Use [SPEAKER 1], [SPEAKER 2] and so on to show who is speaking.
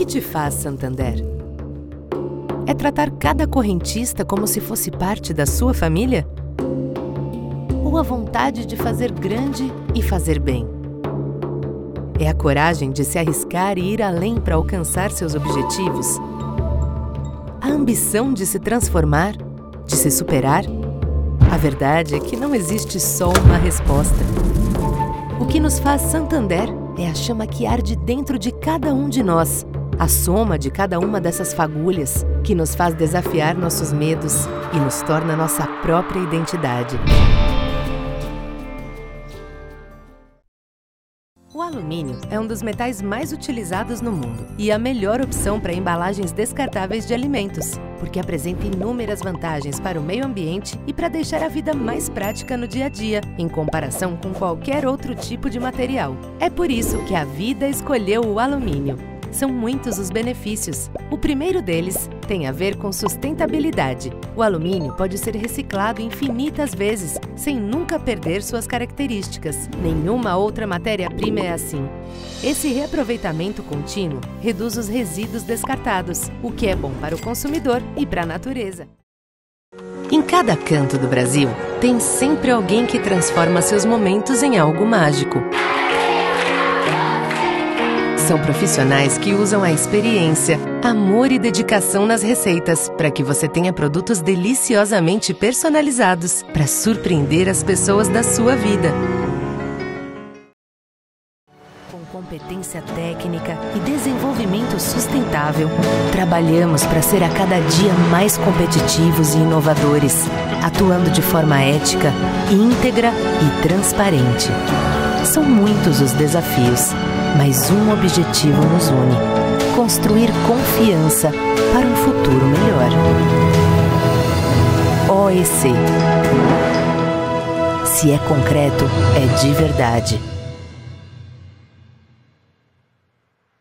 [SPEAKER 1] te faz Santander? É tratar cada correntista como se fosse parte da sua família? Ou a vontade de fazer grande e fazer bem? É a coragem de se arriscar e ir além para alcançar seus objetivos? A ambição de se transformar, de se superar? A verdade é que não existe só uma resposta. O que nos faz Santander é a chama que arde dentro de cada um de nós, a soma de cada uma dessas fagulhas que nos faz desafiar nossos medos e nos torna nossa própria identidade. O alumínio é um dos metais mais utilizados no mundo e a melhor opção para embalagens descartáveis de alimentos, porque apresenta inúmeras vantagens para o meio ambiente e para deixar a vida mais prática no dia a dia, em comparação com qualquer outro tipo de material. É por isso que a vida escolheu o alumínio. São muitos os benefícios. O primeiro deles tem a ver com sustentabilidade. O alumínio pode ser reciclado infinitas vezes, sem nunca perder suas características. Nenhuma outra matéria-prima é assim. Esse reaproveitamento contínuo reduz os resíduos descartados, o que é bom para o consumidor e para a natureza. Em cada canto do Brasil, tem sempre alguém que transforma seus momentos em algo mágico. São profissionais que usam a experiência, amor e dedicação nas receitas para que você tenha produtos deliciosamente personalizados para surpreender as pessoas da sua vida. Com competência técnica e desenvolvimento sustentável, trabalhamos para ser a cada dia mais competitivos e inovadores, atuando de forma ética, íntegra e transparente. São muitos os desafios, mas um objetivo nos une: construir confiança para um futuro melhor. OEC. Se é concreto, é de verdade.